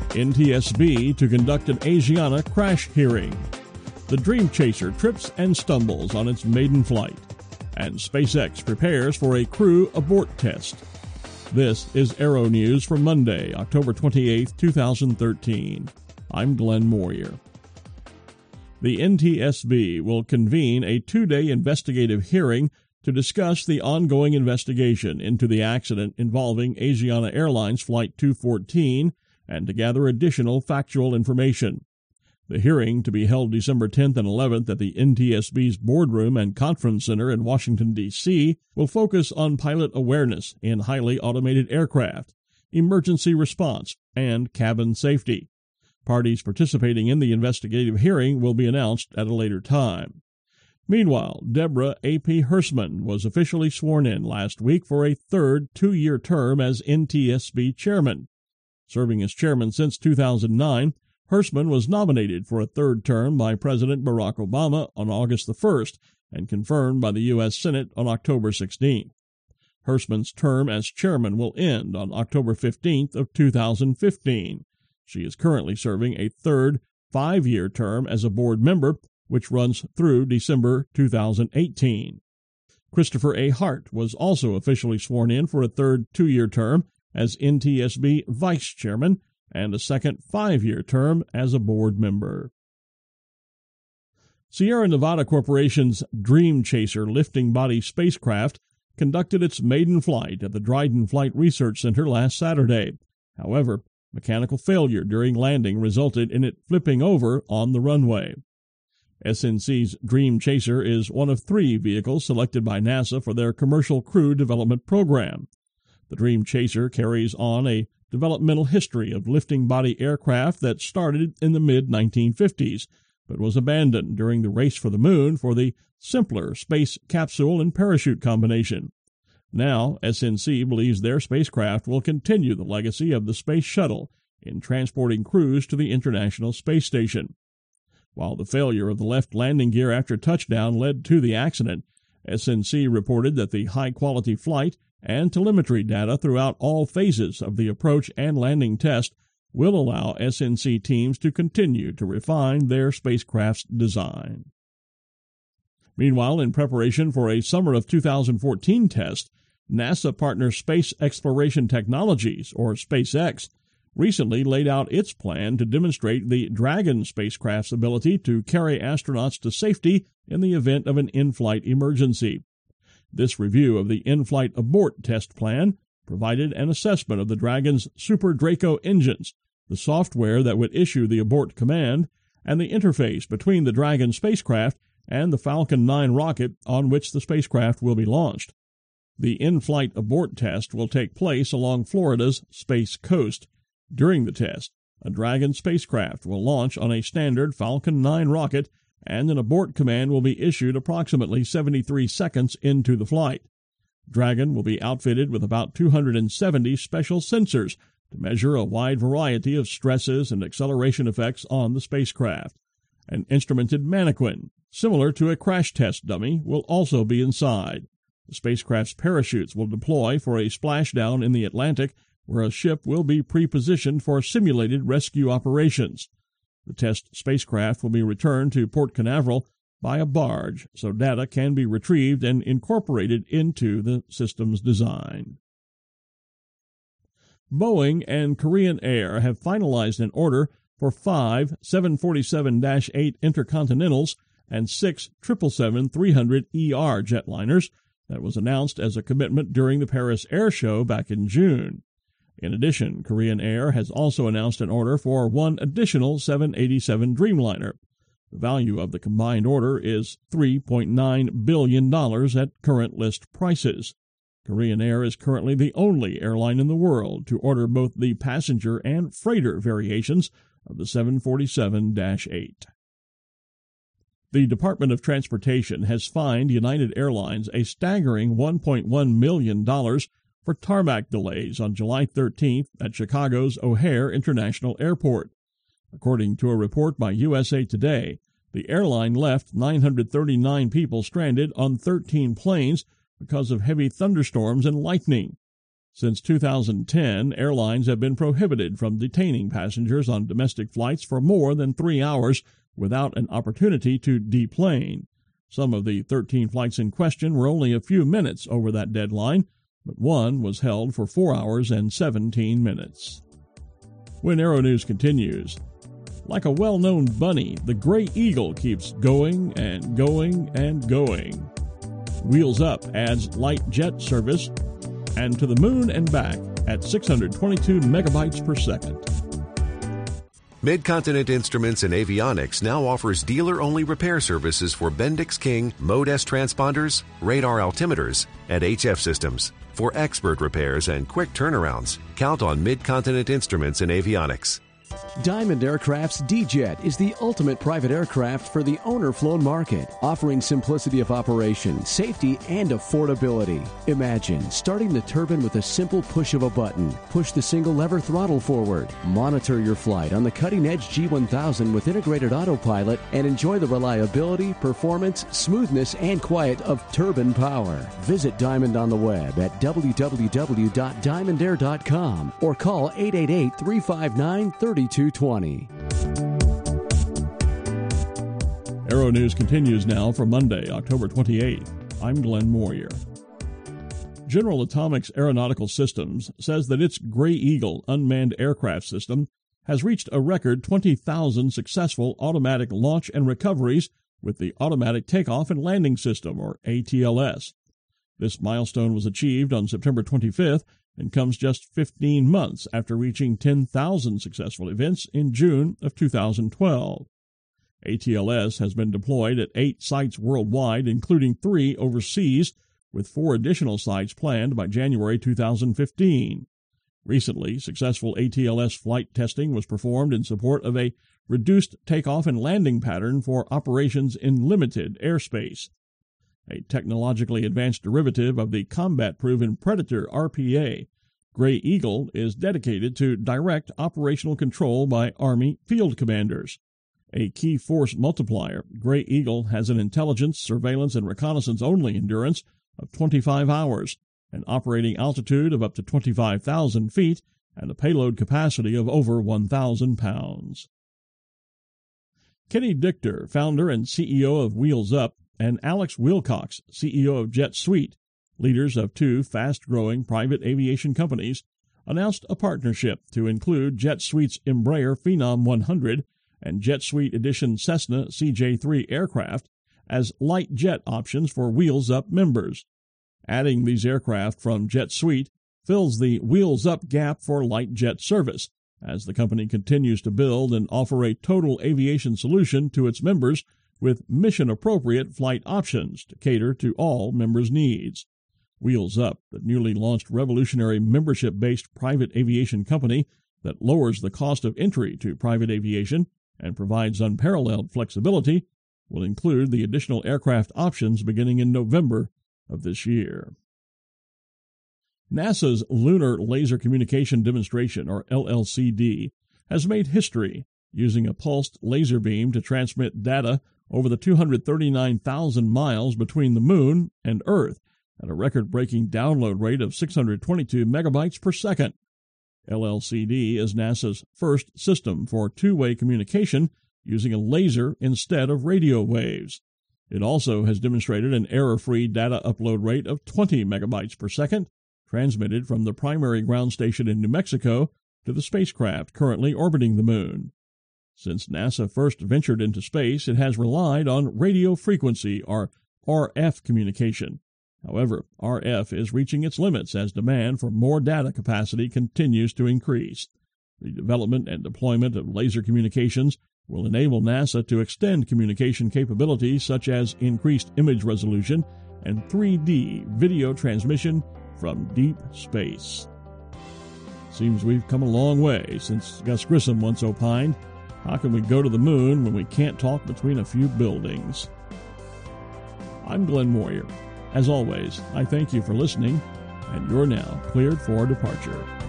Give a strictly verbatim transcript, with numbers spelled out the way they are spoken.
N T S B to conduct an Asiana crash hearing. The Dream Chaser trips and stumbles on its maiden flight. And SpaceX prepares for a crew abort test. This is Aero News for Monday, October twenty-eighth, two thousand thirteen. I'm Glenn Moyer. The N T S B will convene a two-day investigative hearing to discuss the ongoing investigation into the accident involving Asiana Airlines Flight two fourteen and to gather additional factual information. The hearing, to be held December tenth and eleventh at the N T S B's boardroom and conference center in Washington, D C, will focus on pilot awareness in highly automated aircraft, emergency response, and cabin safety. Parties participating in the investigative hearing will be announced at a later time. Meanwhile, Deborah A P Hersman was officially sworn in last week for a third two-year term as N T S B chairman. Serving as chairman since two thousand nine, Hersman was nominated for a third term by President Barack Obama on August the first and confirmed by the U S Senate on October sixteenth. Hersman's term as chairman will end on October fifteenth of two thousand fifteen. She is currently serving a third five-year term as a board member, which runs through December two thousand eighteen. Christopher A. Hart was also officially sworn in for a third two-year term as N T S B vice chairman and a second five-year term as a board member. Sierra Nevada Corporation's Dream Chaser lifting body spacecraft conducted its maiden flight at the Dryden Flight Research Center last Saturday. However, mechanical failure during landing resulted in it flipping over on the runway. S N C's Dream Chaser is one of three vehicles selected by NASA for their Commercial Crew Development Program. The Dream Chaser carries on a developmental history of lifting body aircraft that started in the mid nineteen fifties, but was abandoned during the race for the moon for the simpler space capsule and parachute combination. Now, S N C believes their spacecraft will continue the legacy of the Space Shuttle in transporting crews to the International Space Station. While the failure of the left landing gear after touchdown led to the accident, S N C reported that the high-quality flight and telemetry data throughout all phases of the approach and landing test will allow S N C teams to continue to refine their spacecraft's design. Meanwhile, in preparation for a summer of two thousand fourteen test, NASA partner Space Exploration Technologies, or SpaceX, recently laid out its plan to demonstrate the Dragon spacecraft's ability to carry astronauts to safety in the event of an in-flight emergency. This review of the in-flight abort test plan provided an assessment of the Dragon's Super Draco engines, the software that would issue the abort command, and the interface between the Dragon spacecraft and the Falcon nine rocket on which the spacecraft will be launched. The in-flight abort test will take place along Florida's Space Coast. During the test, a Dragon spacecraft will launch on a standard Falcon nine rocket, and an abort command will be issued approximately seventy-three seconds into the flight. Dragon will be outfitted with about two hundred seventy special sensors to measure a wide variety of stresses and acceleration effects on the spacecraft. An instrumented mannequin, similar to a crash test dummy, will also be inside. The spacecraft's parachutes will deploy for a splashdown in the Atlantic, where a ship will be pre-positioned for simulated rescue operations. The test spacecraft will be returned to Port Canaveral by a barge, so data can be retrieved and incorporated into the system's design. Boeing and Korean Air have finalized an order for five seven forty-seven dash eight Intercontinentals and six triple seven three hundred E R jetliners that was announced as a commitment during the Paris Air Show back in June. In addition, Korean Air has also announced an order for one additional seven eighty-seven Dreamliner. The value of the combined order is three point nine billion dollars at current list prices. Korean Air is currently the only airline in the world to order both the passenger and freighter variations of the seven forty-seven dash eight. The Department of Transportation has fined United Airlines a staggering one point one million dollars for tarmac delays on July thirteenth at Chicago's O'Hare International Airport. According to a report by U S A Today, the airline left nine hundred thirty-nine people stranded on thirteen planes because of heavy thunderstorms and lightning. Since two thousand ten, airlines have been prohibited from detaining passengers on domestic flights for more than three hours without an opportunity to deplane. Some of the thirteen flights in question were only a few minutes over that deadline, but one was held for four hours and seventeen minutes. When Aero News continues, like a well-known bunny, the Gray Eagle keeps going and going and going. Wheels Up adds light jet service and to the moon and back at six hundred twenty-two megabytes per second. Mid-Continent Instruments and Avionics now offers dealer-only repair services for Bendix King Mode S transponders, radar altimeters, and H F systems. For expert repairs and quick turnarounds, count on Mid-Continent Instruments and Avionics. Diamond Aircraft's D-Jet is the ultimate private aircraft for the owner-flown market, offering simplicity of operation, safety, and affordability. Imagine starting the turbine with a simple push of a button. Push the single lever throttle forward. Monitor your flight on the cutting-edge G one thousand with integrated autopilot and enjoy the reliability, performance, smoothness, and quiet of turbine power. Visit Diamond on the web at w w w dot diamond air dot com or call eight eight eight, three five nine, three two two zero. Aero News continues now for Monday, October twenty-eighth. I'm Glenn Moyer. General Atomics Aeronautical Systems says that its Gray Eagle unmanned aircraft system has reached a record twenty thousand successful automatic launch and recoveries with the Automatic Takeoff and Landing System, or A T L S. This milestone was achieved on September twenty-fifth and comes just fifteen months after reaching ten thousand successful events in June of two thousand twelve. A T L S has been deployed at eight sites worldwide, including three overseas, with four additional sites planned by January two thousand fifteen. Recently, successful A T L S flight testing was performed in support of a reduced takeoff and landing pattern for operations in limited airspace. A technologically advanced derivative of the combat-proven Predator R P A, Gray Eagle is dedicated to direct operational control by Army field commanders. A key force multiplier, Gray Eagle has an intelligence, surveillance, and reconnaissance-only endurance of twenty-five hours, an operating altitude of up to twenty-five thousand feet, and a payload capacity of over one thousand pounds. Kenny Dichter, founder and C E O of Wheels Up, and Alex Wilcox, C E O of Jet Suite, leaders of two fast-growing private aviation companies, announced a partnership to include Jet Suite's Embraer Phenom one hundred and Jet Suite Edition Cessna C J three aircraft as light jet options for Wheels Up members. Adding these aircraft from Jet Suite fills the Wheels Up gap for light jet service, as the company continues to build and offer a total aviation solution to its members with mission-appropriate flight options to cater to all members' needs. Wheels Up, the newly launched revolutionary membership-based private aviation company that lowers the cost of entry to private aviation and provides unparalleled flexibility, will include the additional aircraft options beginning in November of this year. NASA's Lunar Laser Communication Demonstration, or L L C D, has made history using a pulsed laser beam to transmit data over the two hundred thirty-nine thousand miles between the Moon and Earth at a record-breaking download rate of six hundred twenty-two megabytes per second. L L C D is NASA's first system for two-way communication using a laser instead of radio waves. It also has demonstrated an error-free data upload rate of twenty megabytes per second, transmitted from the primary ground station in New Mexico to the spacecraft currently orbiting the Moon. Since NASA first ventured into space, it has relied on radio frequency, or R F communication. However, R F is reaching its limits as demand for more data capacity continues to increase. The development and deployment of laser communications will enable NASA to extend communication capabilities such as increased image resolution and three D video transmission from deep space. Seems we've come a long way since Gus Grissom once opined, "How can we go to the moon when we can't talk between a few buildings?" I'm Glenn Moyer. As always, I thank you for listening, and you're now cleared for departure.